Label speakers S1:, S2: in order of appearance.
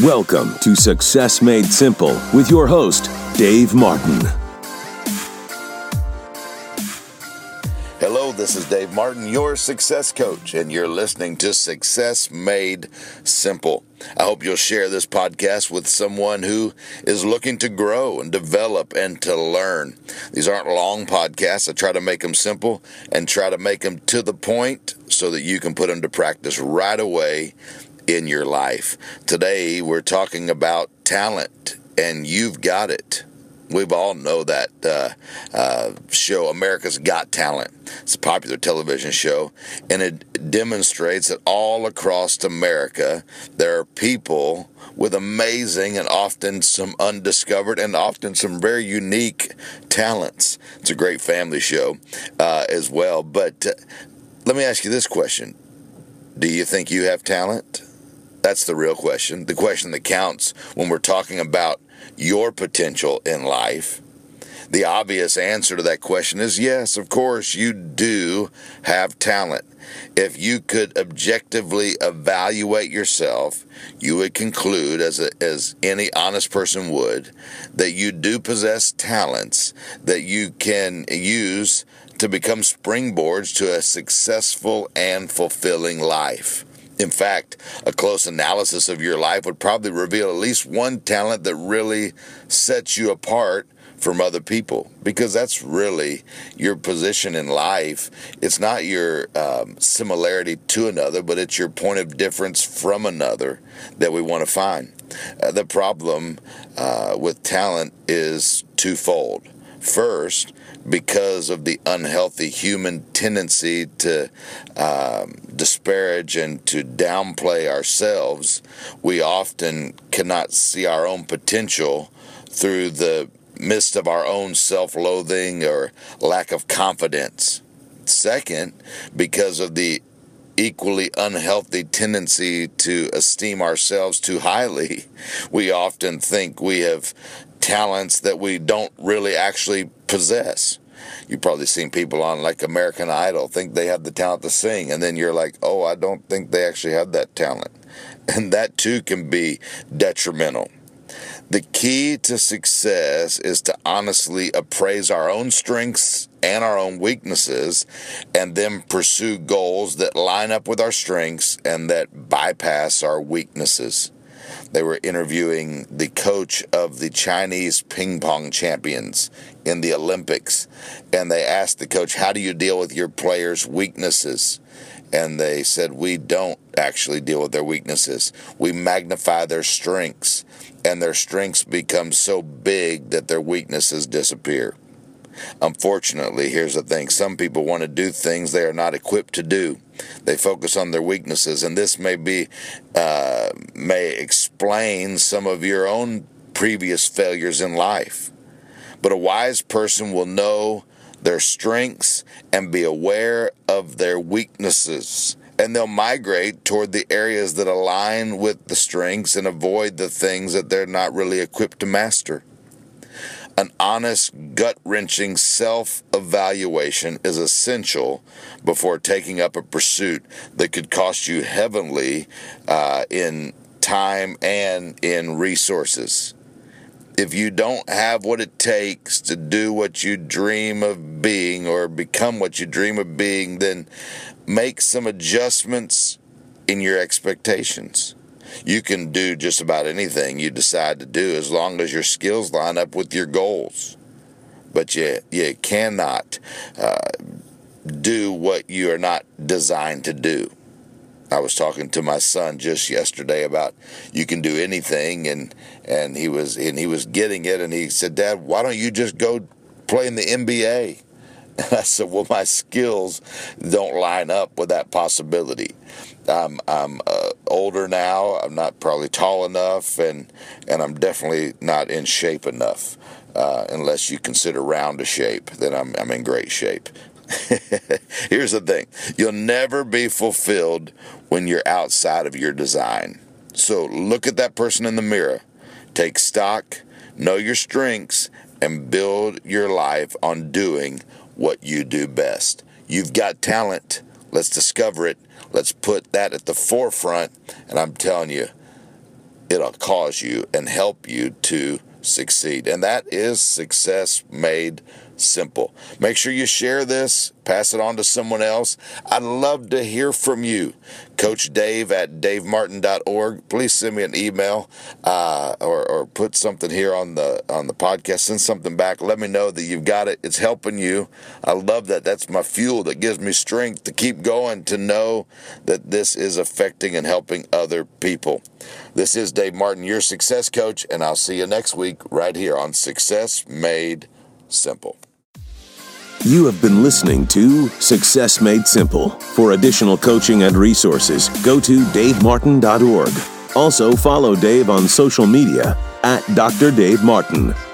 S1: Welcome to Success Made Simple with your host, Dave Martin.
S2: Hello, this is Dave Martin, your success coach, and you're listening to Success Made Simple. I hope you'll share this podcast with someone who is looking to grow and develop and to learn. These aren't long podcasts. I try to make them simple and try to make them to the point so that you can put them to practice right away in your life. Today, we're talking about talent, and you've got it. We all know that show, America's Got Talent. It's a popular television show, and it demonstrates that all across America, there are people with amazing and often some undiscovered and often some very unique talents. It's a great family show as well. But let me ask you this question. Do you think you have talent? That's the real question, the question that counts when we're talking about your potential in life. The obvious answer to that question is yes, of course, you do have talent. If you could objectively evaluate yourself, you would conclude, as any honest person would, that you do possess talents that you can use to become springboards to a successful and fulfilling life. In fact, a close analysis of your life would probably reveal at least one talent that really sets you apart from other people, because that's really your position in life. It's not your similarity to another, but it's your point of difference from another that we want to find. The problem with talent is twofold. First, because of the unhealthy human tendency to disparage and to downplay ourselves, we often cannot see our own potential through the midst of our own self-loathing or lack of confidence. Second, because of the equally unhealthy tendency to esteem ourselves too highly, we often think we have talents that we don't really actually possess. You've probably seen people on like American Idol think they have the talent to sing, and then you're like, oh, I don't think they actually have that talent. And that too can be detrimental. The key to success is to honestly appraise our own strengths and our own weaknesses, and then pursue goals that line up with our strengths and that bypass our weaknesses. They were interviewing the coach of the Chinese ping pong champions in the Olympics, and they asked the coach, how do you deal with your players' weaknesses? And they said, we don't actually deal with their weaknesses. We magnify their strengths, and their strengths become so big that their weaknesses disappear. Unfortunately, here's the thing. Some people want to do things they are not equipped to do. They focus on their weaknesses, and this may explain some of your own previous failures in life. But a wise person will know their strengths and be aware of their weaknesses, and they'll migrate toward the areas that align with the strengths and avoid the things that they're not really equipped to master. An honest, gut-wrenching self-evaluation is essential before taking up a pursuit that could cost you heavily in time and in resources. If you don't have what it takes to do what you dream of being or become what you dream of being, then make some adjustments in your expectations. You can do just about anything you decide to do as long as your skills line up with your goals. But you cannot do what you are not designed to do. I was talking to my son just yesterday about you can do anything, and he was getting it, and he said, Dad, why don't you just go play in the NBA? And I said, well, my skills don't line up with that possibility. I'm older now. I'm not probably tall enough, and I'm definitely not in shape enough. Unless you consider round a shape, then I'm in great shape. Here's the thing. You'll never be fulfilled when you're outside of your design. So look at that person in the mirror. Take stock, know your strengths, and build your life on doing what you do best. You've got talent. Let's discover it. Let's put that at the forefront. And I'm telling you, it'll cause you and help you to succeed. And that is Success Made Simple. Make sure you share this, pass it on to someone else. I'd love to hear from you. Coach Dave at davemartin.org. Please send me an email or put something here on the podcast. Send something back. Let me know that you've got it. It's helping you. I love that. That's my fuel that gives me strength to keep going, to know that this is affecting and helping other people. This is Dave Martin, your success coach, and I'll see you next week right here on Success Made Simple.
S1: You have been listening to Success Made Simple. For additional coaching and resources, go to davemartin.org. Also, follow Dave on social media at Dr. Dave Martin.